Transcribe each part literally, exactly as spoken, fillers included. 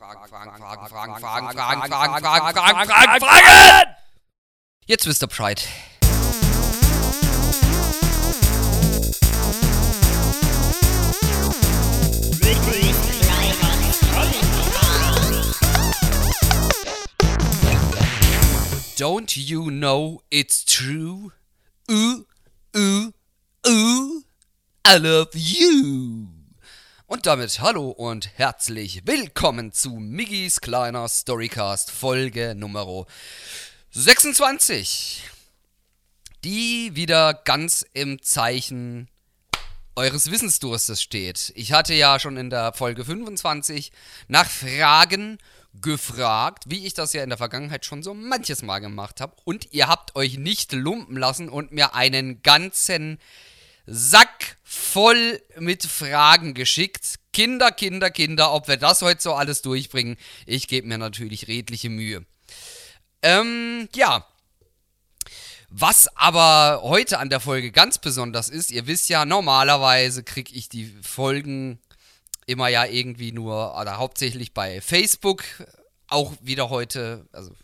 Fragen, Fragen, Fragen, Fragen, Fragen, Fragen, Fragen, Fragen, Fragen, Fragen, Fragen! Jetzt wisst ihr Bescheid. Don't you know it's true? Ooh, ooh, ooh, I love you. Und damit hallo und herzlich willkommen zu Miggis kleiner Storycast Folge Nummer sechsundzwanzig, die wieder ganz im Zeichen eures Wissensdurstes steht. Ich hatte ja schon in der Folge fünfundzwanzig nach Fragen gefragt, wie ich das ja in der Vergangenheit schon so manches Mal gemacht habe, und ihr habt euch nicht lumpen lassen und mir einen ganzen Sack voll mit Fragen geschickt. Kinder, Kinder, Kinder, ob wir das heute so alles durchbringen, ich gebe mir natürlich redliche Mühe. Ähm, ja. Was aber heute an der Folge ganz besonders ist, ihr wisst ja, normalerweise kriege ich die Folgen immer ja irgendwie nur, oder hauptsächlich bei Facebook, auch wieder heute, also,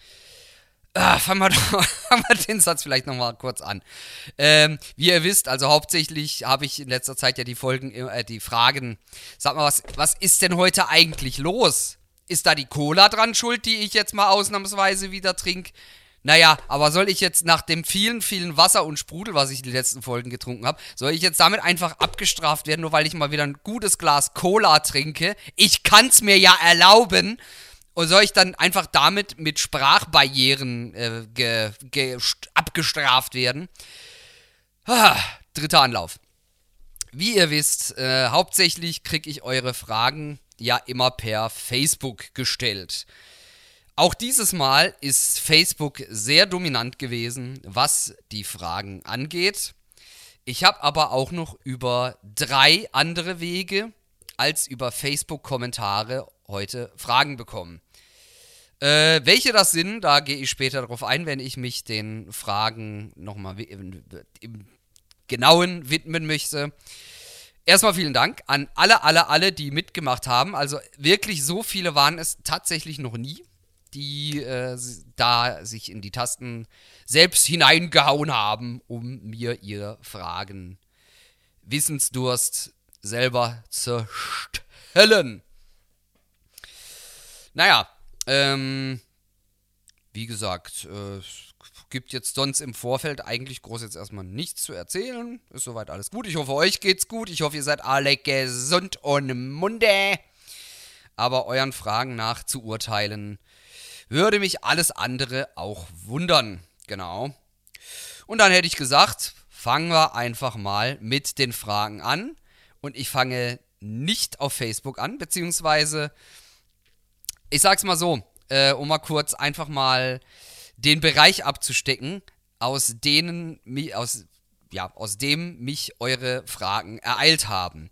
ah, fangen wir doch fangen wir den Satz vielleicht nochmal kurz an. Ähm, wie ihr wisst, also hauptsächlich habe ich in letzter Zeit ja die Folgen, äh, die Fragen, sag mal, was, was ist denn heute eigentlich los? Ist da die Cola dran schuld, die ich jetzt mal ausnahmsweise wieder trinke? Naja, aber soll ich jetzt nach dem vielen, vielen Wasser und Sprudel, was ich die letzten Folgen getrunken habe, soll ich jetzt damit einfach abgestraft werden, nur weil ich mal wieder ein gutes Glas Cola trinke? Ich kann's mir ja erlauben. Und soll ich dann einfach damit mit Sprachbarrieren äh, ge, ge, abgestraft werden? Ah, dritter Anlauf. Wie ihr wisst, äh, hauptsächlich kriege ich eure Fragen ja immer per Facebook gestellt. Auch dieses Mal ist Facebook sehr dominant gewesen, was die Fragen angeht. Ich habe aber auch noch über drei andere Wege als über Facebook-Kommentare heute Fragen bekommen. Äh, welche das sind, da gehe ich später darauf ein, wenn ich mich den Fragen nochmal im, im Genauen widmen möchte. Erstmal vielen Dank an alle, alle, alle, die mitgemacht haben. Also wirklich so viele waren es tatsächlich noch nie, die äh, da sich in die Tasten selbst hineingehauen haben, um mir ihre Fragen, Wissensdurst selber zu stellen. Naja, ähm, wie gesagt, äh, gibt jetzt sonst im Vorfeld eigentlich groß jetzt erstmal nichts zu erzählen. Ist soweit alles gut. Ich hoffe, euch geht's gut. Ich hoffe, ihr seid alle gesund und munter. Aber euren Fragen nach zu urteilen, würde mich alles andere auch wundern. Genau. Und dann hätte ich gesagt, fangen wir einfach mal mit den Fragen an. Und ich fange nicht auf Facebook an, beziehungsweise, ich sag's mal so, äh, um mal kurz einfach mal den Bereich abzustecken, aus denen, aus, ja, aus dem mich eure Fragen ereilt haben.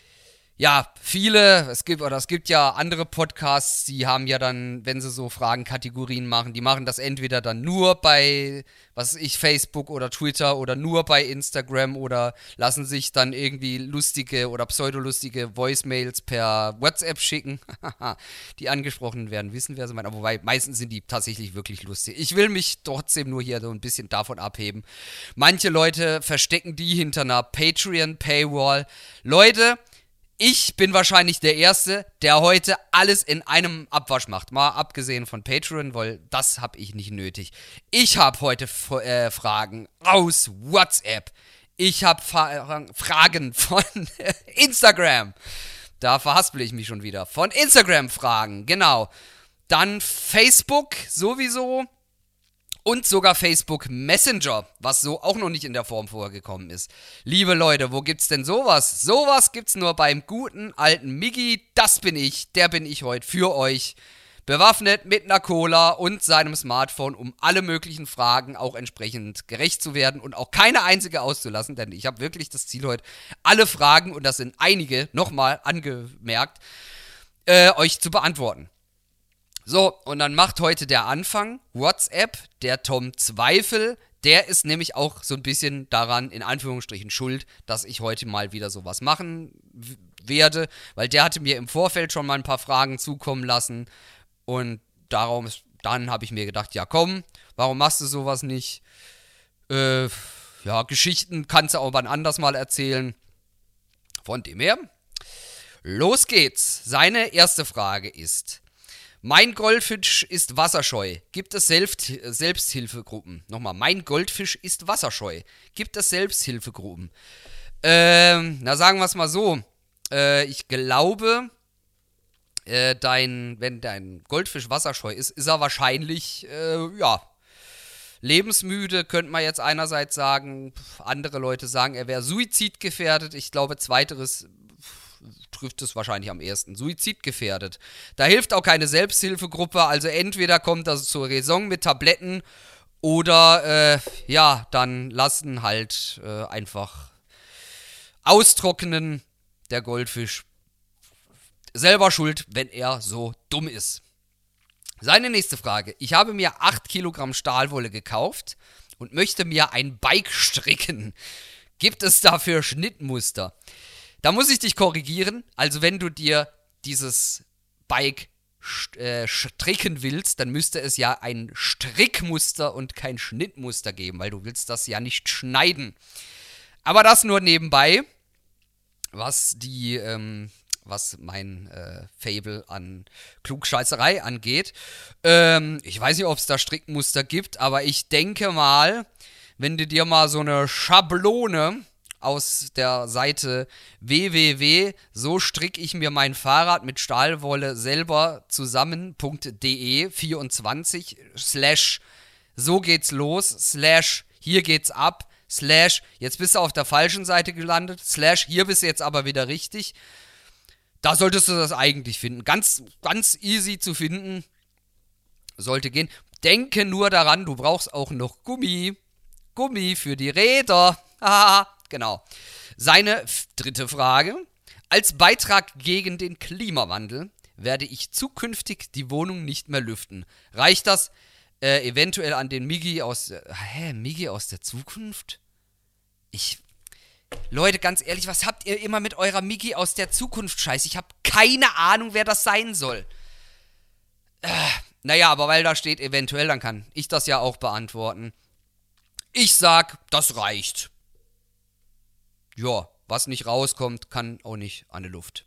Ja, viele, es gibt, oder es gibt ja andere Podcasts, die haben ja dann, wenn sie so Fragenkategorien machen, die machen das entweder dann nur bei, was weiß ich, Facebook oder Twitter oder nur bei Instagram oder lassen sich dann irgendwie lustige oder pseudolustige Voicemails per WhatsApp schicken. Die angesprochen werden, wissen, wer sie meint, aber wobei, meistens sind die tatsächlich wirklich lustig. Ich will mich trotzdem nur hier so ein bisschen davon abheben. Manche Leute verstecken die hinter einer Patreon-Paywall. Leute, ich bin wahrscheinlich der Erste, der heute alles in einem Abwasch macht. Mal abgesehen von Patreon, weil das habe ich nicht nötig. Ich habe heute F- äh, Fragen aus WhatsApp. Ich habe Fa- Fragen von Instagram. Da verhaspel ich mich schon wieder. Von Instagram Fragen, genau. Dann Facebook sowieso. Und sogar Facebook Messenger, was so auch noch nicht in der Form vorgekommen ist. Liebe Leute, wo gibt's denn sowas? Sowas gibt's nur beim guten alten Miggi. Das bin ich, der bin ich heute für euch. Bewaffnet mit einer Cola und seinem Smartphone, um alle möglichen Fragen auch entsprechend gerecht zu werden und auch keine einzige auszulassen. Denn ich habe wirklich das Ziel heute, alle Fragen, und das sind einige, nochmal angemerkt, äh, euch zu beantworten. So, und dann macht heute der Anfang WhatsApp, der Tom Zweifel, der ist nämlich auch so ein bisschen daran, in Anführungsstrichen, schuld, dass ich heute mal wieder sowas machen werde, weil der hatte mir im Vorfeld schon mal ein paar Fragen zukommen lassen und darum, dann habe ich mir gedacht, ja komm, warum machst du sowas nicht? Äh, ja, Geschichten kannst du auch wann anders mal erzählen. Von dem her, los geht's. Seine erste Frage ist: Mein Goldfisch ist wasserscheu. Gibt es Selbst Selbsthilfegruppen? Nochmal, mein Goldfisch ist wasserscheu. Gibt es Selbsthilfegruppen? Ähm, na sagen wir es mal so. Äh, ich glaube, äh, dein, wenn dein Goldfisch wasserscheu ist, ist er wahrscheinlich, äh, ja, lebensmüde, könnte man jetzt einerseits sagen. Andere Leute sagen, er wäre suizidgefährdet. Ich glaube, zweiteres trifft es wahrscheinlich am ehesten. Suizidgefährdet. Da hilft auch keine Selbsthilfegruppe, also entweder kommt das zur Raison mit Tabletten oder, äh, ja, dann lassen halt äh, einfach austrocknen, der Goldfisch. Selber schuld, wenn er so dumm ist. Seine nächste Frage: Ich habe mir acht Kilogramm Stahlwolle gekauft und möchte mir ein Bike stricken. Gibt es dafür Schnittmuster? Da muss ich dich korrigieren. Also wenn du dir dieses Bike st- äh, stricken willst, dann müsste es ja ein Strickmuster und kein Schnittmuster geben, weil du willst das ja nicht schneiden. Aber das nur nebenbei, was die, ähm, was mein äh, Fable an Klugscheißerei angeht. Ähm, ich weiß nicht, ob es da Strickmuster gibt, aber ich denke mal, wenn du dir mal so eine Schablone aus der Seite w w w punkt so strick ich mir mein Fahrrad mit Stahlwolle selber zusammen.de vierundzwanzig slash so geht's los slash hier geht's ab slash jetzt bist du auf der falschen Seite gelandet slash hier bist du jetzt aber wieder richtig. Da solltest du das eigentlich finden. Ganz, ganz easy zu finden. Sollte gehen. Denke nur daran, du brauchst auch noch Gummi. Gummi für die Räder. Haha. Genau. Seine f- dritte Frage: Als Beitrag gegen den Klimawandel werde ich zukünftig die Wohnung nicht mehr lüften. Reicht das äh, eventuell an den Migi aus... Äh, hä, Migi aus der Zukunft? Ich... Leute, ganz ehrlich, was habt ihr immer mit eurer Migi aus der Zukunft Scheiß? Ich habe keine Ahnung, wer das sein soll. Äh, naja, aber weil da steht eventuell, dann kann ich das ja auch beantworten. Ich sag, das reicht. Ja, was nicht rauskommt, kann auch nicht an die Luft.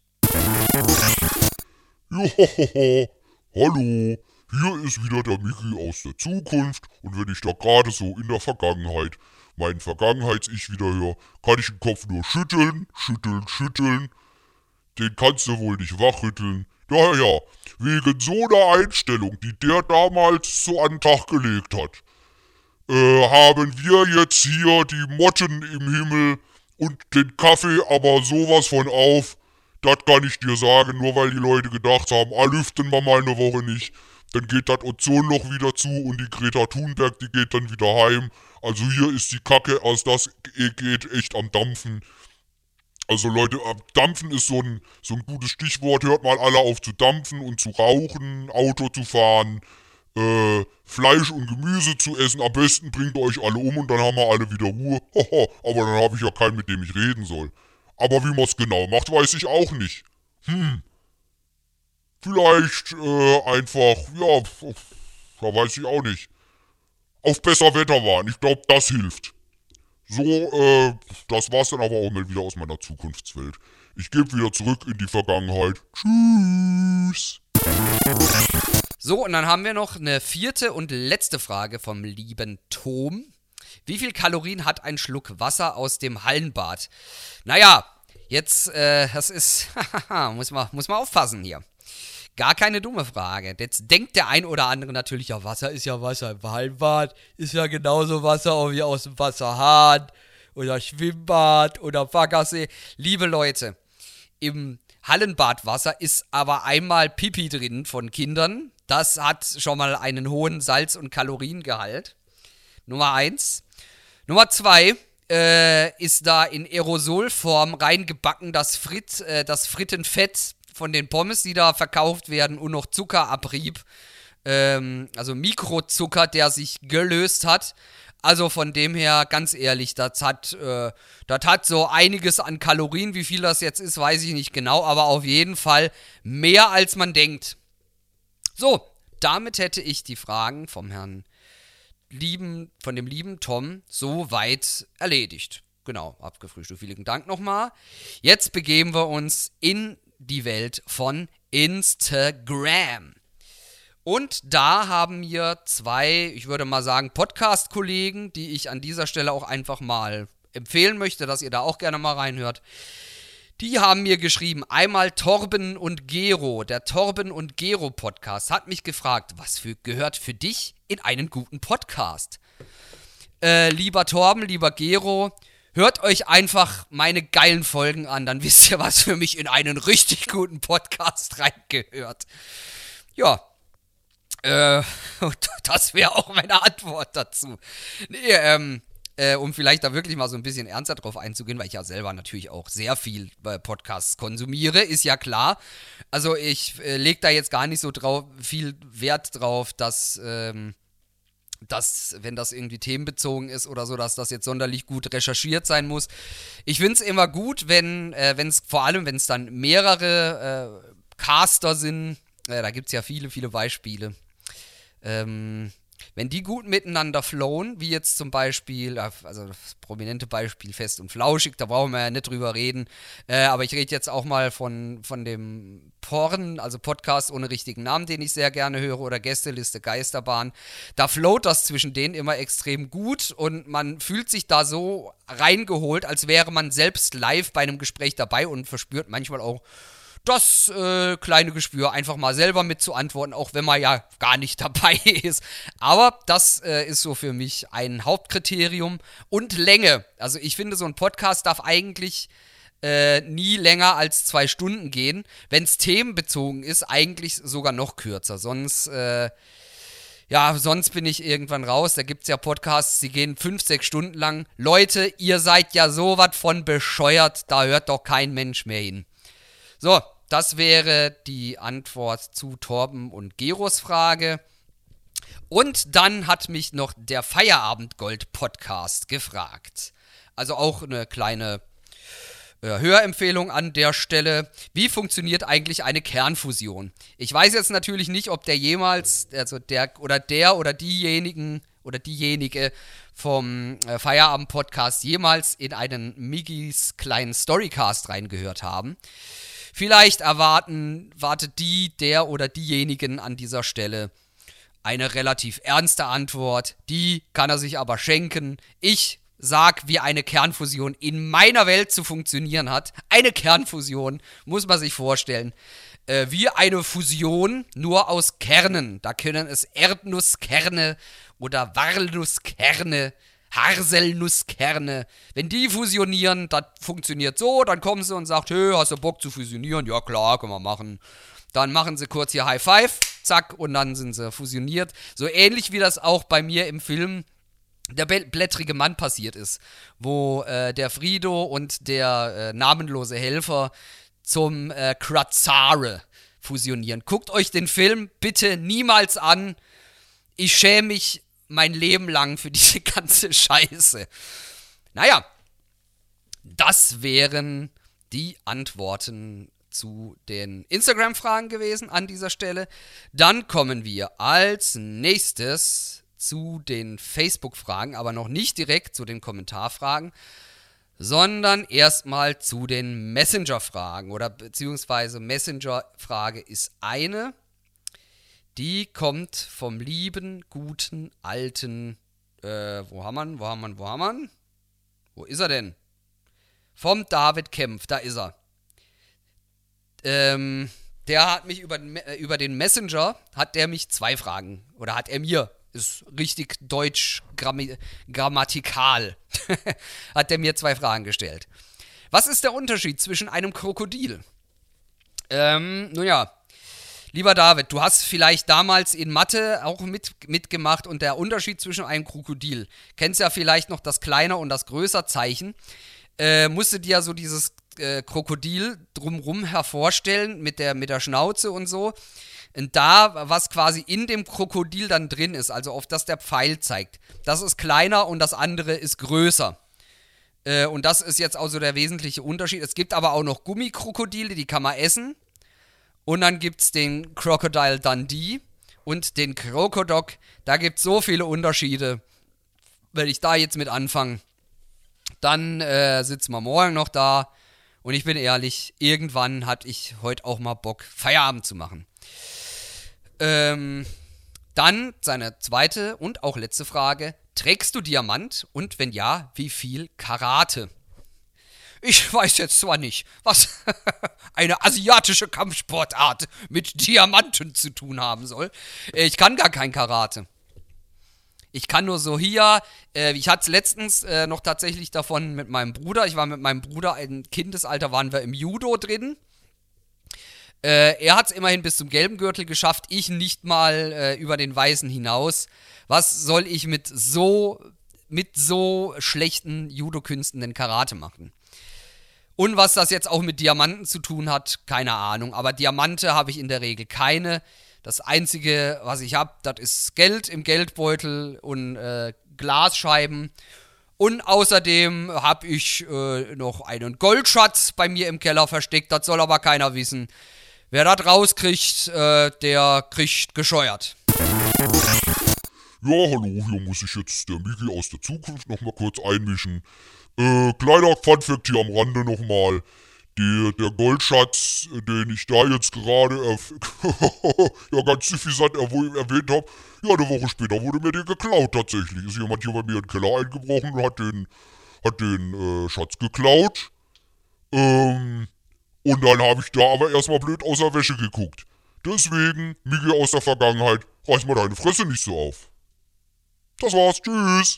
Johoho, hallo, hier ist wieder der Michi aus der Zukunft und wenn ich da gerade so in der Vergangenheit meinen Vergangenheits-Ich wieder höre, kann ich den Kopf nur schütteln, schütteln, schütteln. Den kannst du wohl nicht wachrütteln. Ja, ja, wegen so einer Einstellung, die der damals so an den Tag gelegt hat, äh, haben wir jetzt hier die Motten im Himmel und den Kaffee aber sowas von auf. Das kann ich dir sagen, nur weil die Leute gedacht haben, ah, lüften wir mal eine Woche nicht. Dann geht das Ozonloch wieder zu und die Greta Thunberg, die geht dann wieder heim. Also hier ist die Kacke, aus das geht echt am Dampfen. Also Leute, dampfen ist so ein, so ein gutes Stichwort. Hört mal alle auf zu dampfen und zu rauchen, Auto zu fahren, äh, Fleisch und Gemüse zu essen. Am besten bringt ihr euch alle um und dann haben wir alle wieder Ruhe. Haha, aber dann habe ich ja keinen, mit dem ich reden soll. Aber wie man es genau macht, weiß ich auch nicht. Hm. Vielleicht äh, einfach, ja, da weiß ich auch nicht. Auf besser Wetter warten. Ich glaube, das hilft. So, äh, das war's dann aber auch mal wieder aus meiner Zukunftswelt. Ich gebe wieder zurück in die Vergangenheit. Tschüss. So, und dann haben wir noch eine vierte und letzte Frage vom lieben Tom. Wie viel Kalorien hat ein Schluck Wasser aus dem Hallenbad? Naja, jetzt, äh, das ist, muss man, muss man aufpassen hier. Gar keine dumme Frage. Jetzt denkt der ein oder andere natürlich, ja, Wasser ist ja Wasser. Im Hallenbad ist ja genauso Wasser wie aus dem Wasserhahn oder Schwimmbad oder Baggersee. Liebe Leute, im Hallenbadwasser ist aber einmal Pipi drin von Kindern. Das hat schon mal einen hohen Salz- und Kaloriengehalt. Nummer eins. Nummer zwei äh, ist da in Aerosolform reingebacken das, Frit, äh, das Frittenfett von den Pommes, die da verkauft werden und noch Zuckerabrieb. Ähm, also Mikrozucker, der sich gelöst hat. Also von dem her, ganz ehrlich, das hat, äh, das hat so einiges an Kalorien. Wie viel das jetzt ist, weiß ich nicht genau, aber auf jeden Fall mehr als man denkt. So, damit hätte ich die Fragen vom Herrn lieben, von dem lieben Tom soweit erledigt. Genau, abgefrühstückt. Vielen Dank nochmal. Jetzt begeben wir uns in die Welt von Instagram. Und da haben mir zwei, ich würde mal sagen, Podcast-Kollegen, die ich an dieser Stelle auch einfach mal empfehlen möchte, dass ihr da auch gerne mal reinhört. Die haben mir geschrieben, einmal Torben und Gero. Der Torben und Gero Podcast hat mich gefragt, was für, gehört für dich in einen guten Podcast? Äh, lieber Torben, lieber Gero, hört euch einfach meine geilen Folgen an, dann wisst ihr, was für mich in einen richtig guten Podcast reingehört. Ja, äh, das wäre auch meine Antwort dazu. Nee, ähm, Äh, um vielleicht da wirklich mal so ein bisschen ernster drauf einzugehen, weil ich ja selber natürlich auch sehr viel äh, Podcasts konsumiere, ist ja klar. Also ich äh, lege da jetzt gar nicht so drauf, viel Wert drauf, dass, ähm, dass, wenn das irgendwie themenbezogen ist oder so, dass das jetzt sonderlich gut recherchiert sein muss. Ich finde es immer gut, wenn äh, es, vor allem wenn es dann mehrere äh, Caster sind, äh, da gibt es ja viele, viele Beispiele, ähm, wenn die gut miteinander flowen, wie jetzt zum Beispiel, also das prominente Beispiel Fest und Flauschig, da brauchen wir ja nicht drüber reden, äh, aber ich rede jetzt auch mal von, von dem Porn, also Podcast ohne richtigen Namen, den ich sehr gerne höre, oder Gästeliste Geisterbahn, da float das zwischen denen immer extrem gut und man fühlt sich da so reingeholt, als wäre man selbst live bei einem Gespräch dabei und verspürt manchmal auch das äh, kleine Gespür, einfach mal selber mitzuantworten, auch wenn man ja gar nicht dabei ist. Aber das äh, ist so für mich ein Hauptkriterium. Und Länge. Also ich finde, so ein Podcast darf eigentlich äh, nie länger als zwei Stunden gehen. Wenn es themenbezogen ist, eigentlich sogar noch kürzer. Sonst, äh, ja, sonst bin ich irgendwann raus. Da gibt es ja Podcasts, die gehen fünf, sechs Stunden lang. Leute, ihr seid ja sowas von bescheuert, da hört doch kein Mensch mehr hin. So, das wäre die Antwort zu Torben und Geros Frage. Und dann hat mich noch der Feierabend-Gold-Podcast gefragt. Also auch eine kleine äh, Hörempfehlung an der Stelle. Wie funktioniert eigentlich eine Kernfusion? Ich weiß jetzt natürlich nicht, ob der jemals, also der oder der oder diejenigen oder diejenige vom äh, Feierabend-Podcast jemals in einen Miggis kleinen Storycast reingehört haben. Vielleicht erwarten, wartet die, der oder diejenigen an dieser Stelle eine relativ ernste Antwort. Die kann er sich aber schenken. Ich sag, wie eine Kernfusion in meiner Welt zu funktionieren hat. Eine Kernfusion, muss man sich vorstellen, äh, wie eine Fusion, nur aus Kernen. Da können es Erdnusskerne oder Walnusskerne, Haselnusskerne. Wenn die fusionieren, das funktioniert so, dann kommen sie und sagt, hey, hast du Bock zu fusionieren? Ja klar, können wir machen. Dann machen sie kurz hier High Five, zack, und dann sind sie fusioniert. So ähnlich wie das auch bei mir im Film Der blättrige Mann passiert ist, wo äh, der Frido und der äh, namenlose Helfer zum äh, Kratzare fusionieren. Guckt euch den Film bitte niemals an. Ich schäme mich mein Leben lang für diese ganze Scheiße. Naja, das wären die Antworten zu den Instagram-Fragen gewesen an dieser Stelle. Dann kommen wir als nächstes zu den Facebook-Fragen, aber noch nicht direkt zu den Kommentarfragen, sondern erstmal zu den Messenger-Fragen, oder beziehungsweise Messenger-Frage ist eine, die kommt vom lieben, guten, alten, äh, wo haben wir, wo haben wir, wo haben wir? Wo ist er denn? Vom David Kempf, da ist er. Ähm, der hat mich über, über den Messenger, hat der mich zwei Fragen, oder hat er mir, ist richtig deutsch grammi- grammatikal, hat er mir zwei Fragen gestellt. Was ist der Unterschied zwischen einem Krokodil? Ähm, nun ja, lieber David, du hast vielleicht damals in Mathe auch mit, mitgemacht und der Unterschied zwischen einem Krokodil, kennst ja vielleicht noch das kleine und das größere Zeichen, äh, musst du dir ja so dieses äh, Krokodil drumrum hervorstellen mit der, mit der Schnauze und so. Und da, was quasi in dem Krokodil dann drin ist, also auf das der Pfeil zeigt, das ist kleiner und das andere ist größer. Äh, und das ist jetzt auch so der wesentliche Unterschied. Es gibt aber auch noch Gummikrokodile, die kann man essen. Und dann gibt es den Crocodile Dundee und den Crocodoc. Da gibt es so viele Unterschiede. Wenn ich da jetzt mit anfange, dann äh, sitzen wir morgen noch da. Und ich bin ehrlich, irgendwann hatte ich heute auch mal Bock, Feierabend zu machen. Ähm, dann seine zweite und auch letzte Frage. Trägst du Diamant? Und wenn ja, wie viel Karate? Ich weiß jetzt zwar nicht, was eine asiatische Kampfsportart mit Diamanten zu tun haben soll. Ich kann gar kein Karate. Ich kann nur so hier, äh, ich hatte es letztens äh, noch tatsächlich davon mit meinem Bruder. Ich war mit meinem Bruder, im Kindesalter waren wir im Judo drin. Äh, er hat es immerhin bis zum gelben Gürtel geschafft, ich nicht mal äh, über den weißen hinaus. Was soll ich mit so, mit so schlechten Judo-Künsten denn Karate machen? Und was das jetzt auch mit Diamanten zu tun hat, keine Ahnung. Aber Diamante habe ich in der Regel keine. Das Einzige, was ich habe, das ist Geld im Geldbeutel und äh, Glasscheiben. Und außerdem habe ich äh, noch einen Goldschatz bei mir im Keller versteckt. Das soll aber keiner wissen. Wer das rauskriegt, äh, der kriegt gescheuert. Ja, hallo, hier muss ich jetzt der Miki aus der Zukunft nochmal kurz einmischen. Äh, kleiner Funfact hier am Rande nochmal. Der, der Goldschatz, den ich da jetzt gerade erf- ja, ganz suffisant erw- erwähnt habe, ja, eine Woche später wurde mir der geklaut tatsächlich. Ist jemand hier bei mir in den Keller eingebrochen und hat den, hat den äh, Schatz geklaut. Ähm, und dann habe ich da aber erstmal blöd außer Wäsche geguckt. Deswegen, Miki aus der Vergangenheit, reiß mal deine Fresse nicht so auf. Das war's, tschüss.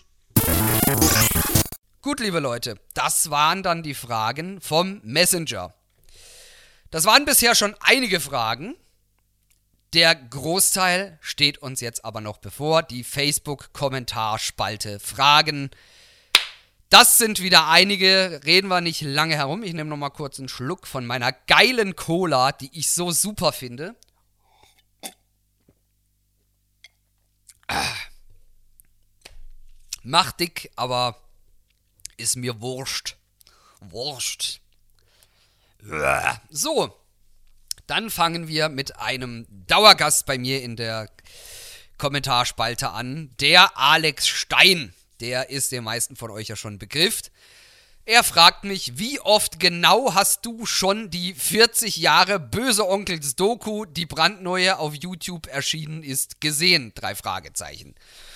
Gut, liebe Leute, das waren dann die Fragen vom Messenger. Das waren bisher schon einige Fragen. Der Großteil steht uns jetzt aber noch bevor. Die Facebook-Kommentarspalte Fragen. Das sind wieder einige. Reden wir nicht lange herum. Ich nehme nochmal kurz einen Schluck von meiner geilen Cola, die ich so super finde. Ah. Macht dick, aber ist mir wurscht. Wurscht. So, dann fangen wir mit einem Dauergast bei mir in der Kommentarspalte an. Der Alex Stein. Der ist den meisten von euch ja schon ein Begriff. Er fragt mich, wie oft genau hast du schon die vierzig Jahre Böse Onkels Doku, die brandneue auf YouTube erschienen ist, gesehen? Drei Fragezeichen.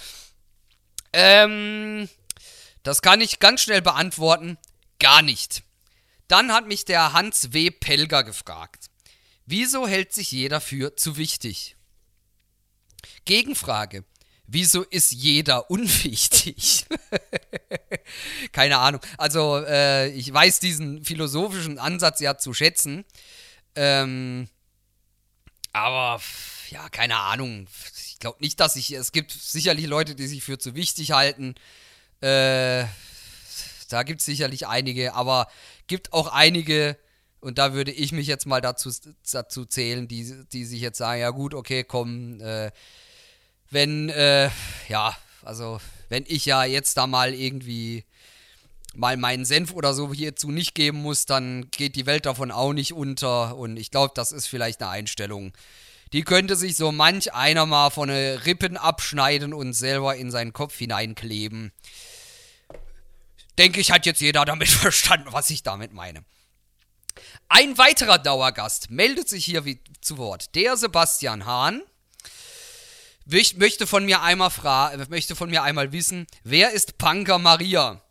Ähm... Das kann ich ganz schnell beantworten. Gar nicht. Dann hat mich der Hans W. Pelger gefragt. Wieso hält sich jeder für zu wichtig? Gegenfrage. Wieso ist jeder unwichtig? Keine Ahnung. Also, äh, ich weiß diesen philosophischen Ansatz ja zu schätzen. Ähm, aber, ja, keine Ahnung. Ich glaube nicht, dass ich... Es gibt sicherlich Leute, die sich für zu wichtig halten. Äh, da gibt es sicherlich einige, aber gibt auch einige, und da würde ich mich jetzt mal dazu, dazu zählen, die, die sich jetzt sagen, ja gut, okay, komm, äh, wenn, äh, ja, also, wenn ich ja jetzt da mal irgendwie mal meinen Senf oder so hierzu nicht geben muss, dann geht die Welt davon auch nicht unter, und ich glaube, das ist vielleicht eine Einstellung, die könnte sich so manch einer mal von den Rippen abschneiden und selber in seinen Kopf hineinkleben. Denke ich, hat jetzt jeder damit verstanden, was ich damit meine. Ein weiterer Dauergast meldet sich hier wie zu Wort. Der Sebastian Hahn möchte von mir einmal fra- möchte von mir einmal wissen, wer ist Punker Maria?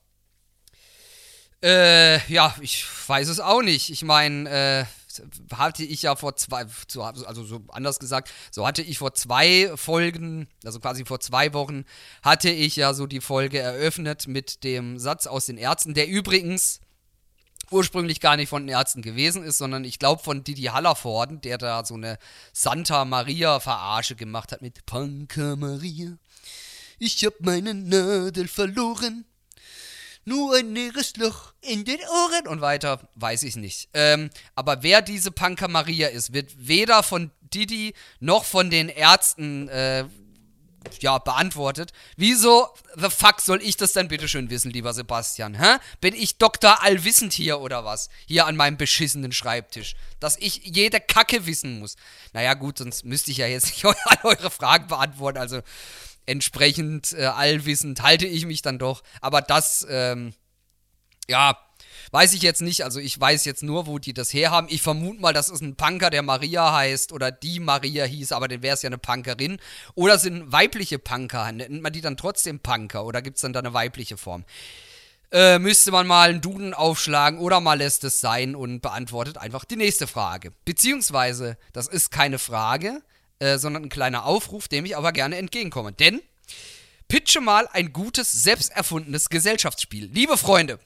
Äh, ja, ich weiß es auch nicht. Ich meine, äh, hatte ich ja vor zwei, also so anders gesagt, so hatte ich vor zwei Folgen, also quasi vor zwei Wochen, hatte ich ja so die Folge eröffnet mit dem Satz aus den Ärzten, der übrigens ursprünglich gar nicht von den Ärzten gewesen ist, sondern ich glaube von Didi Hallervorden, der da so eine Santa Maria-Verarsche gemacht hat mit Punker Maria, ich hab meine Nadel verloren. nur ein leeres Loch in den Ohren und weiter, weiß ich nicht. Ähm, aber wer diese Punker Maria ist, wird weder von Didi noch von den Ärzten äh, ja, beantwortet. Wieso the fuck soll ich das denn bitteschön wissen, lieber Sebastian? Hä? Bin ich Doktor Allwissend hier oder was? Hier an meinem beschissenen Schreibtisch. Dass ich jede Kacke wissen muss. Naja gut, sonst müsste ich ja jetzt nicht alle eure Fragen beantworten. Also entsprechend äh, allwissend halte ich mich dann doch. Aber das, ähm, ja, weiß ich jetzt nicht. Also ich weiß jetzt nur, wo die das herhaben. Ich vermute mal, das ist ein Punker, der Maria heißt oder die Maria hieß, aber dann wäre es ja eine Punkerin. Oder sind weibliche Punker, nennt man die dann trotzdem Punker oder gibt es dann da eine weibliche Form? Äh, müsste man mal einen Duden aufschlagen oder mal lässt es sein und beantwortet einfach die nächste Frage. Beziehungsweise, das ist keine Frage, äh, sondern ein kleiner Aufruf, dem ich aber gerne entgegenkomme. Denn, pitche mal ein gutes, selbsterfundenes Gesellschaftsspiel. Liebe Freunde,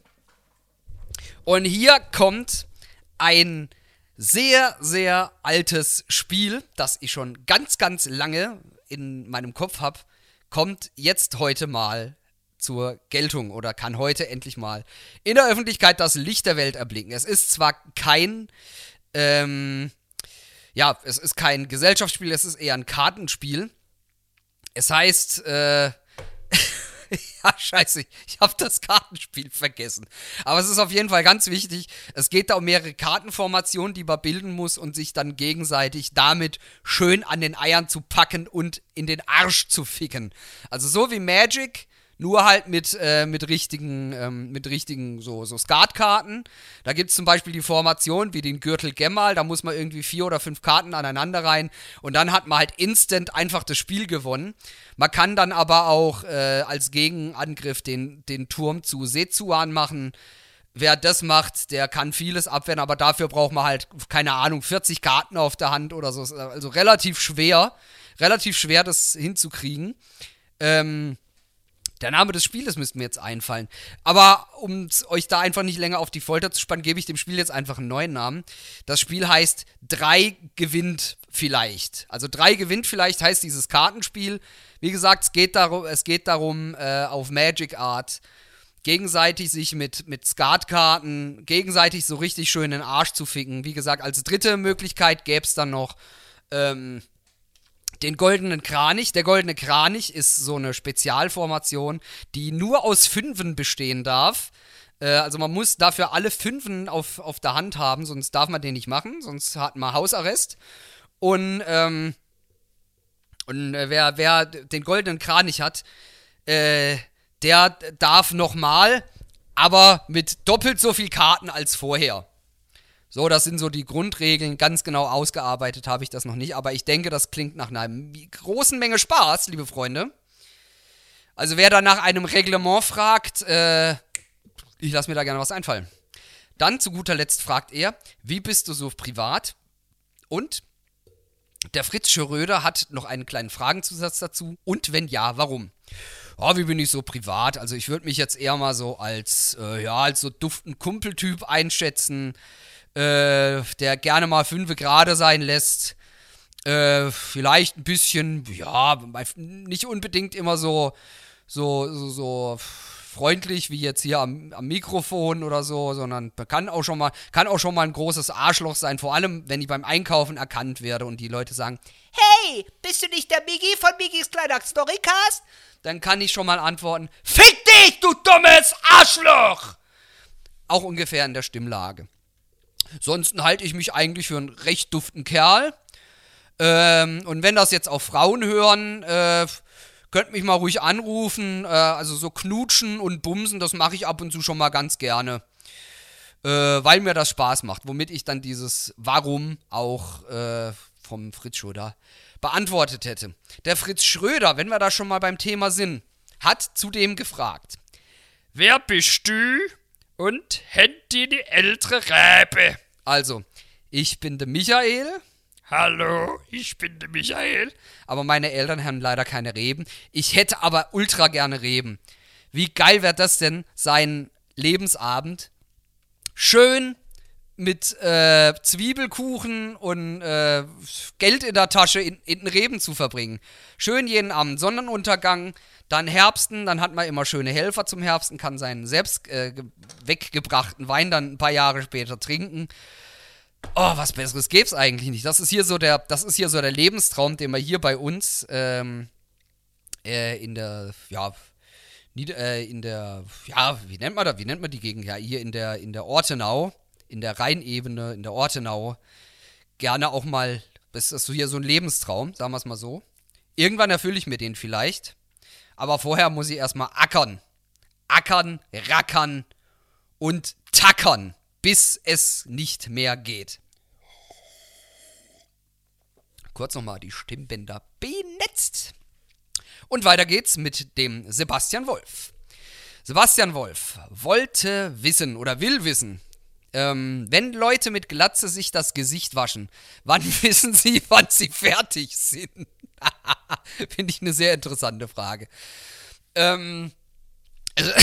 und hier kommt ein sehr, sehr altes Spiel, das ich schon ganz, ganz lange in meinem Kopf habe, kommt jetzt heute mal zur Geltung oder kann heute endlich mal in der Öffentlichkeit das Licht der Welt erblicken. Es ist zwar kein, ähm, ja, es ist kein Gesellschaftsspiel, es ist eher ein Kartenspiel. Es heißt, äh, ja, scheiße, ich habe das Kartenspiel vergessen. Aber es ist auf jeden Fall ganz wichtig. Es geht da um mehrere Kartenformationen, die man bilden muss und sich dann gegenseitig damit schön an den Eiern zu packen und in den Arsch zu ficken. Also so wie Magic, nur halt mit, äh, mit richtigen, ähm, mit richtigen so, so Skatkarten. Da gibt es zum Beispiel die Formation wie den Gürtel Gemmal, da muss man irgendwie vier oder fünf Karten aneinander rein und dann hat man halt instant einfach das Spiel gewonnen. Man kann dann aber auch äh, als Gegenangriff den, den Turm zu Sezuan machen. Wer das macht, der kann vieles abwehren, aber dafür braucht man halt, keine Ahnung, vierzig Karten auf der Hand oder so. Also relativ schwer, relativ schwer das hinzukriegen. Ähm... Der Name des Spieles müsste mir jetzt einfallen. Aber um euch da einfach nicht länger auf die Folter zu spannen, gebe ich dem Spiel jetzt einfach einen neuen Namen. Das Spiel heißt drei gewinnt vielleicht. Also drei gewinnt vielleicht heißt dieses Kartenspiel. Wie gesagt, es geht darum, es geht darum äh, auf Magic Art gegenseitig sich mit, mit Skatkarten gegenseitig so richtig schön in den Arsch zu ficken. Wie gesagt, als dritte Möglichkeit gäbe es dann noch ähm, den goldenen Kranich. Der goldene Kranich ist so eine Spezialformation, die nur aus Fünfen bestehen darf. Äh, also man muss dafür alle Fünfen auf, auf der Hand haben, sonst darf man den nicht machen, sonst hat man Hausarrest. Und, ähm, und äh, wer, wer den goldenen Kranich hat, äh, der darf nochmal, aber mit doppelt so viel Karten als vorher. So, das sind so die Grundregeln. Ganz genau ausgearbeitet habe ich das noch nicht. Aber ich denke, das klingt nach einer großen Menge Spaß, liebe Freunde. Also wer da nach einem Reglement fragt, äh, ich lasse mir da gerne was einfallen. Dann zu guter Letzt fragt er, wie bist du so privat? Und der Fritz Schröder hat noch einen kleinen Fragenzusatz dazu. Und wenn ja, warum? Oh, wie bin ich so privat? Also ich würde mich jetzt eher mal so als, äh, ja, als so duften Kumpeltyp einschätzen, Äh, der gerne mal fünfe gerade sein lässt, äh, vielleicht ein bisschen, ja, nicht unbedingt immer so, so, so, so freundlich wie jetzt hier am, am Mikrofon oder so, sondern kann auch schon mal, kann auch schon mal ein großes Arschloch sein, vor allem, wenn ich beim Einkaufen erkannt werde und die Leute sagen, hey, bist du nicht der Migi von Migis kleiner Storycast? Dann kann ich schon mal antworten, fick dich, du dummes Arschloch! Auch ungefähr in der Stimmlage. Sonst halte ich mich eigentlich für einen recht duften Kerl. Ähm, und wenn das jetzt auch Frauen hören, äh, könnt mich mal ruhig anrufen. Äh, also so knutschen und bumsen, das mache ich ab und zu schon mal ganz gerne. Äh, weil mir das Spaß macht. Womit ich dann dieses Warum auch äh, vom Fritz Schröder beantwortet hätte. Der Fritz Schröder, wenn wir da schon mal beim Thema sind, hat zudem gefragt: Wer bist du? Und händ dir die ältere Räbe. Also, ich bin der Michael. Hallo, ich bin der Michael. Aber meine Eltern haben leider keine Reben. Ich hätte aber ultra gerne Reben. Wie geil wäre das denn, seinen Lebensabend schön mit äh, Zwiebelkuchen und äh, Geld in der Tasche in, in den Reben zu verbringen. Schön jeden Abend Sonnenuntergang, Dann Herbsten, dann hat man immer schöne Helfer zum Herbsten, kann seinen selbst äh, weggebrachten Wein dann ein paar Jahre später trinken. Oh, was Besseres gäb's eigentlich nicht. Das ist hier so der, das ist hier so der Lebenstraum, den wir hier bei uns ähm, äh, in der, ja, nied- äh, in der, ja, wie nennt man das? Wie nennt man die Gegend? Ja, hier in der, in der Ortenau, in der Rheinebene, in der Ortenau, gerne auch mal, das ist so hier so ein Lebenstraum, sagen wir es mal so. Irgendwann erfülle ich mir den vielleicht, aber vorher muss ich erstmal ackern. Ackern, rackern und tackern, bis es nicht mehr geht. Kurz nochmal die Stimmbänder benetzt. Und weiter geht's mit dem Sebastian Wolf. Sebastian Wolf wollte wissen oder will wissen, ähm, wenn Leute mit Glatze sich das Gesicht waschen, wann wissen sie, wann sie fertig sind? Finde ich eine sehr interessante Frage. Ähm, also,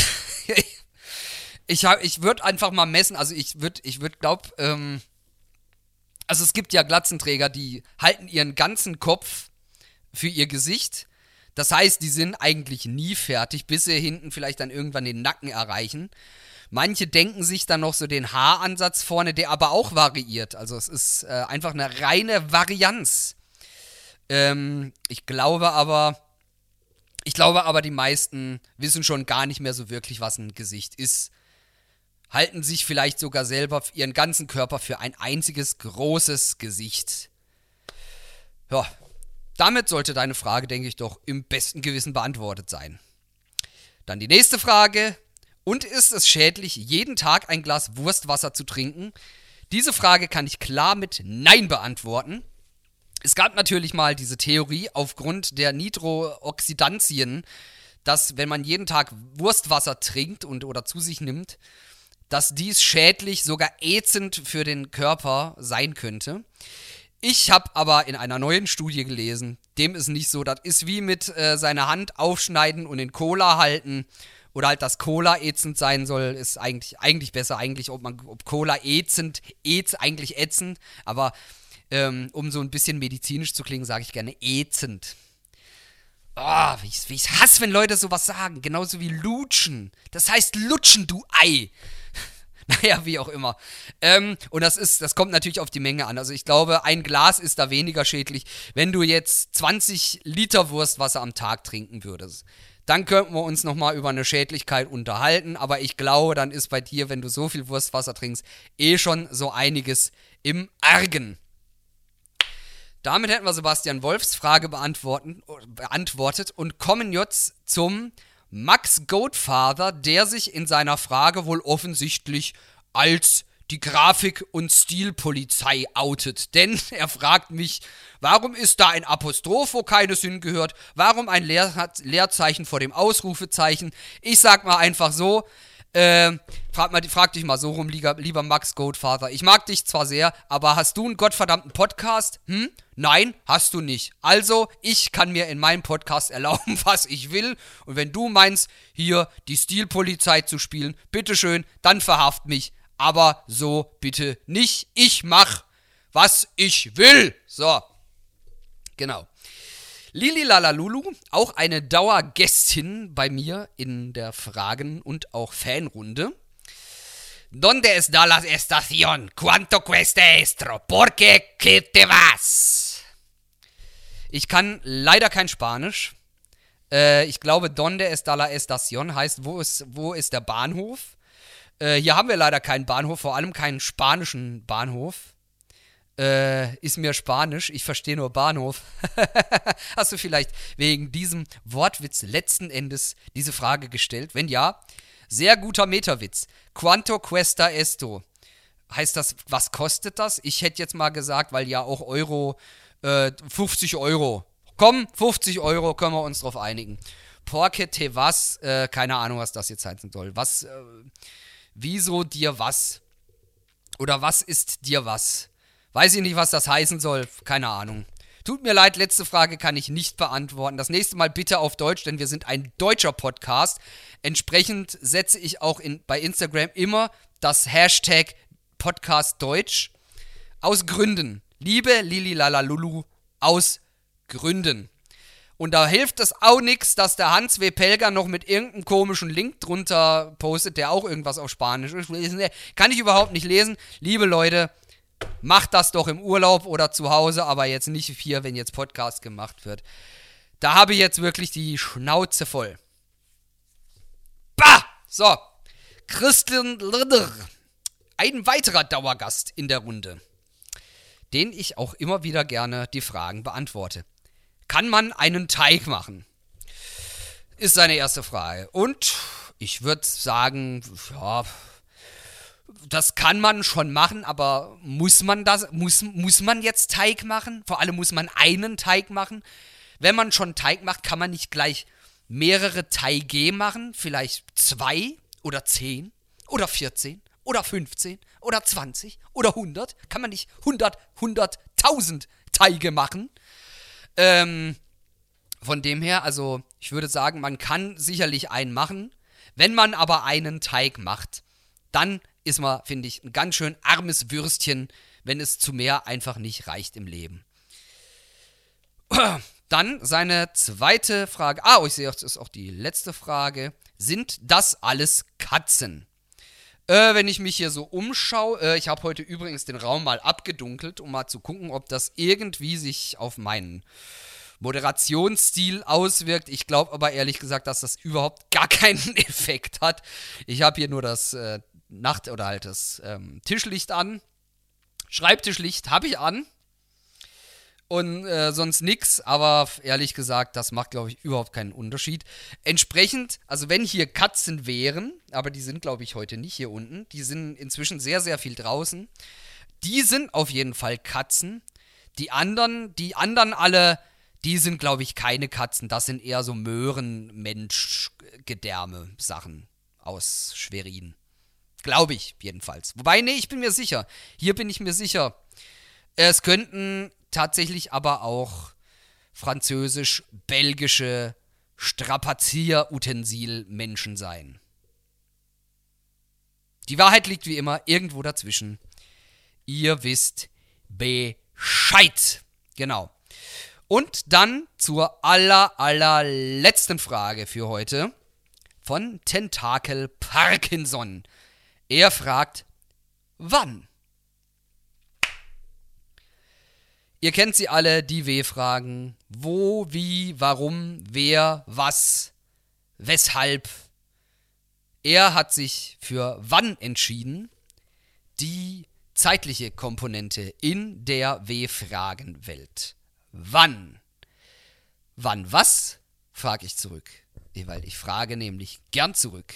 ich, hab, ich würde einfach mal messen, also ich würde, ich würde glaub, ähm, also es gibt ja Glatzenträger, die halten ihren ganzen Kopf für ihr Gesicht. Das heißt, die sind eigentlich nie fertig, bis sie hinten vielleicht dann irgendwann den Nacken erreichen. Manche denken sich dann noch so den Haaransatz vorne, der aber auch variiert. Also es ist äh, einfach eine reine Varianz. Ähm, ich glaube aber, ich glaube aber, die meisten wissen schon gar nicht mehr so wirklich, was ein Gesicht ist. Halten sich vielleicht sogar selber ihren ganzen Körper für ein einziges großes Gesicht. Ja, damit sollte deine Frage, denke ich, doch im besten Gewissen beantwortet sein. Dann die nächste Frage. Und ist es schädlich, jeden Tag ein Glas Wurstwasser zu trinken? Diese Frage kann ich klar mit Nein beantworten. Es gab natürlich mal diese Theorie aufgrund der Nitrooxidantien, dass wenn man jeden Tag Wurstwasser trinkt und oder zu sich nimmt, dass dies schädlich, sogar ätzend für den Körper sein könnte. Ich habe aber in einer neuen Studie gelesen, dem ist nicht so, das ist wie mit äh, seiner Hand aufschneiden und in Cola halten oder halt, dass Cola ätzend sein soll, ist eigentlich, eigentlich besser, eigentlich, ob man, ob Cola ätzend, ätz, eigentlich ätzend, aber ähm, um so ein bisschen medizinisch zu klingen, sage ich gerne ätzend. Oh, wie ich, wie ich hasse, wenn Leute sowas sagen, genauso wie lutschen. Das heißt lutschen, du Ei. Naja, wie auch immer. Ähm, und das ist, das kommt natürlich auf die Menge an. Also ich glaube, ein Glas ist da weniger schädlich. Wenn du jetzt zwanzig Liter Wurstwasser am Tag trinken würdest, dann könnten wir uns nochmal über eine Schädlichkeit unterhalten. Aber ich glaube, dann ist bei dir, wenn du so viel Wurstwasser trinkst, eh schon so einiges im Argen. Damit hätten wir Sebastian Wolfs Frage beantwortet und kommen jetzt zum Max Goatfather, der sich in seiner Frage wohl offensichtlich als die Grafik- und Stilpolizei outet. Denn er fragt mich, warum ist da ein Apostroph, wo keines hingehört? Warum ein Leer- Leerzeichen vor dem Ausrufezeichen? Ich sag mal einfach so, äh, frag, mal, frag dich mal so rum, lieber, lieber Max Goatfather. Ich mag dich zwar sehr, aber hast du einen gottverdammten Podcast? Hm? Nein, hast du nicht. Also, ich kann mir in meinem Podcast erlauben, was ich will. Und wenn du meinst, hier die Stilpolizei zu spielen, bitteschön, dann verhaft mich. Aber so bitte nicht. Ich mach, was ich will. So, genau. Lili Lalalulu, auch eine Dauergästin bei mir in der Fragen- und auch Fanrunde. ¿Dónde está la estación? ¿Cuánto cuesta esto? ¿Por qué? ¿Qué te vas? Ich kann leider kein Spanisch. Äh, ich glaube, ¿Dónde está la estación? Heißt, wo ist, wo ist der Bahnhof? Äh, hier haben wir leider keinen Bahnhof, vor allem keinen spanischen Bahnhof. Äh, ist mir Spanisch, ich verstehe nur Bahnhof. Hast du vielleicht wegen diesem Wortwitz letzten Endes diese Frage gestellt? Wenn ja, sehr guter Metawitz. Quanto cuesta esto? Heißt das, was kostet das? Ich hätte jetzt mal gesagt, weil ja auch Euro, äh, fünfzig Euro. Komm, fünfzig Euro, können wir uns drauf einigen. Porque te vas, äh, keine Ahnung, was das jetzt heißen soll. Was, äh, wieso dir was? Oder was ist dir was? Weiß ich nicht, was das heißen soll. Keine Ahnung. Tut mir leid, letzte Frage kann ich nicht beantworten. Das nächste Mal bitte auf Deutsch, denn wir sind ein deutscher Podcast. Entsprechend setze ich auch in, bei Instagram immer das Hashtag Podcast Deutsch. Aus Gründen. Liebe Lili Lalalulu, aus Gründen. Und da hilft es auch nichts, dass der Hans W. Pelger noch mit irgendeinem komischen Link drunter postet, der auch irgendwas auf Spanisch ist. Kann ich überhaupt nicht lesen. Liebe Leute, macht das doch im Urlaub oder zu Hause, aber jetzt nicht hier, wenn jetzt Podcast gemacht wird. Da habe ich jetzt wirklich die Schnauze voll. Bah! So, Christian Lindner, ein weiterer Dauergast in der Runde, den ich auch immer wieder gerne die Fragen beantworte. Kann man einen Teig machen? Ist seine erste Frage. Und ich würde sagen, ja, das kann man schon machen, aber muss man das, muss, muss man jetzt Teig machen? Vor allem muss man einen Teig machen. Wenn man schon Teig macht, kann man nicht gleich mehrere Teige machen, vielleicht zwei oder zehn oder vierzehn oder fünfzehn oder zwanzig oder hundert. Kann man nicht hundert, hunderttausend Teige machen? Ähm, von dem her, also ich würde sagen, man kann sicherlich einen machen. Wenn man aber einen Teig macht, dann ist man, finde ich, ein ganz schön armes Würstchen, wenn es zu mehr einfach nicht reicht im Leben. Dann seine zweite Frage. Ah, ich sehe, das ist auch die letzte Frage. Sind das alles Katzen? Äh, wenn ich mich hier so umschaue, äh, ich habe heute übrigens den Raum mal abgedunkelt, um mal zu gucken, ob das irgendwie sich auf meinen Moderationsstil auswirkt. Ich glaube aber ehrlich gesagt, dass das überhaupt gar keinen Effekt hat. Ich habe hier nur das äh, Nacht- oder halt das ähm, Tischlicht an. Schreibtischlicht habe ich an. Und äh, sonst nix, aber ehrlich gesagt, das macht, glaube ich, überhaupt keinen Unterschied. Entsprechend, also wenn hier Katzen wären, aber die sind, glaube ich, heute nicht hier unten, die sind inzwischen sehr, sehr viel draußen, die sind auf jeden Fall Katzen. Die anderen, die anderen alle, die sind, glaube ich, keine Katzen, das sind eher so Möhren-Mensch-Gedärme-Sachen aus Schwerin. Glaube ich, jedenfalls. Wobei, nee, ich bin mir sicher, hier bin ich mir sicher, es könnten tatsächlich aber auch französisch-belgische Strapazierutensilmenschen sein. Die Wahrheit liegt wie immer irgendwo dazwischen. Ihr wisst Bescheid. Genau. Und dann zur aller, allerletzten Frage für heute von Tentakel Parkinson. Er fragt, wann? Ihr kennt sie alle, die W-Fragen. Wo, wie, warum, wer, was, weshalb. Er hat sich für wann entschieden, die zeitliche Komponente in der W-Fragenwelt. Wann? Wann was? Frage ich zurück. Weil ich frage nämlich gern zurück.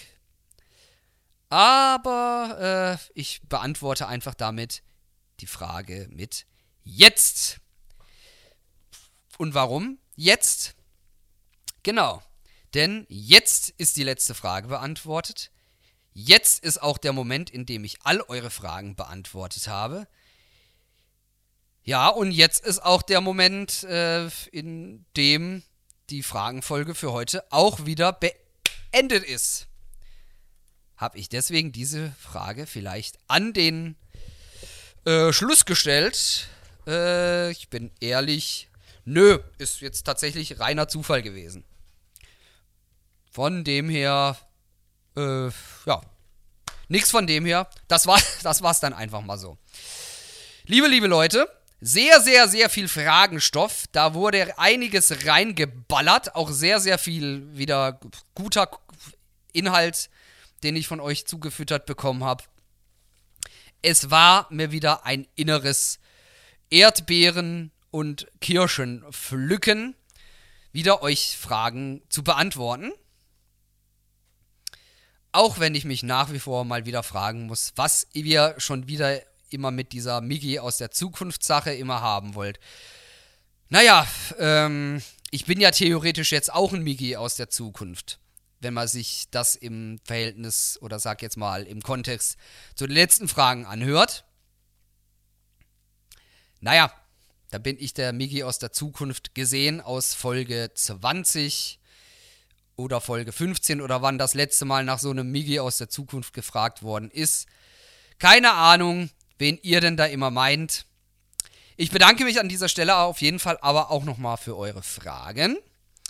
Aber äh, ich beantworte einfach damit die Frage mit jetzt. Und warum? Jetzt? Genau. Denn jetzt ist die letzte Frage beantwortet. Jetzt ist auch der Moment, in dem ich all eure Fragen beantwortet habe. Ja, und jetzt ist auch der Moment, äh, in dem die Fragenfolge für heute auch wieder beendet ist. Habe ich deswegen diese Frage vielleicht an den äh, Schluss gestellt? Äh, ich bin ehrlich, nö, ist jetzt tatsächlich reiner Zufall gewesen. Von dem her, äh, ja, nix von dem her. Das war, das war's dann einfach mal so. Liebe, liebe Leute, sehr, sehr, sehr viel Fragenstoff. Da wurde einiges reingeballert. Auch sehr, sehr viel wieder guter Inhalt, den ich von euch zugefüttert bekommen habe. Es war mir wieder ein inneres Erdbeeren- und Kirschenpflücken, wieder euch Fragen zu beantworten. Auch wenn ich mich nach wie vor mal wieder fragen muss, was ihr schon wieder immer mit dieser Migi aus der Zukunft-Sache immer haben wollt. Naja, ähm, ich bin ja theoretisch jetzt auch ein Migi aus der Zukunft, wenn man sich das im Verhältnis oder sag jetzt mal im Kontext zu den letzten Fragen anhört. Naja, da bin ich der Migi aus der Zukunft gesehen aus Folge zwanzig oder Folge fünfzehn oder wann das letzte Mal nach so einem Migi aus der Zukunft gefragt worden ist. Keine Ahnung, wen ihr denn da immer meint. Ich bedanke mich an dieser Stelle auf jeden Fall aber auch nochmal für eure Fragen.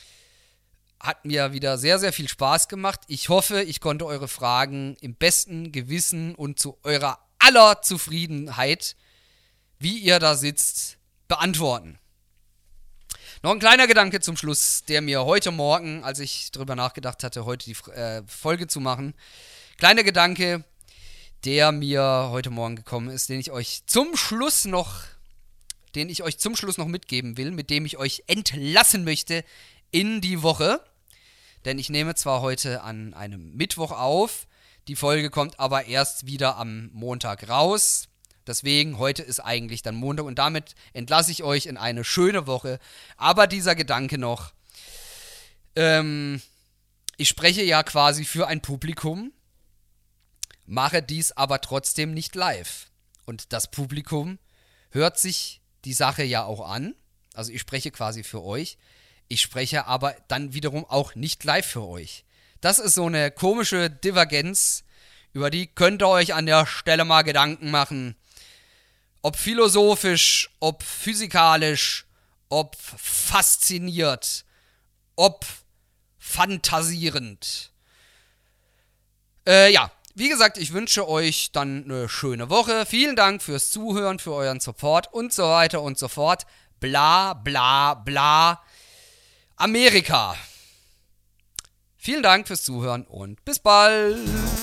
Hat mir wieder sehr, sehr viel Spaß gemacht. Ich hoffe, ich konnte eure Fragen im besten Gewissen und zu eurer aller Zufriedenheit, wie ihr da sitzt, beantworten. Noch ein kleiner Gedanke zum Schluss, der mir heute Morgen, als ich darüber nachgedacht hatte, heute die äh, Folge zu machen, kleiner Gedanke, der mir heute Morgen gekommen ist, den ich euch zum Schluss noch, den ich euch zum Schluss noch mitgeben will, mit dem ich euch entlassen möchte in die Woche. Denn ich nehme zwar heute an einem Mittwoch auf, die Folge kommt aber erst wieder am Montag raus. Deswegen, heute ist eigentlich dann Montag und damit entlasse ich euch in eine schöne Woche. Aber dieser Gedanke noch, ähm, ich spreche ja quasi für ein Publikum, mache dies aber trotzdem nicht live. Und das Publikum hört sich die Sache ja auch an. Also ich spreche quasi für euch. Ich spreche aber dann wiederum auch nicht live für euch. Das ist so eine komische Divergenz, über die könnt ihr euch an der Stelle mal Gedanken machen. Ob philosophisch, ob physikalisch, ob fasziniert, ob fantasierend. Äh, ja, wie gesagt, ich wünsche euch dann eine schöne Woche. Vielen Dank fürs Zuhören, für euren Support und so weiter und so fort. Bla, bla, bla. Amerika. Vielen Dank fürs Zuhören und bis bald.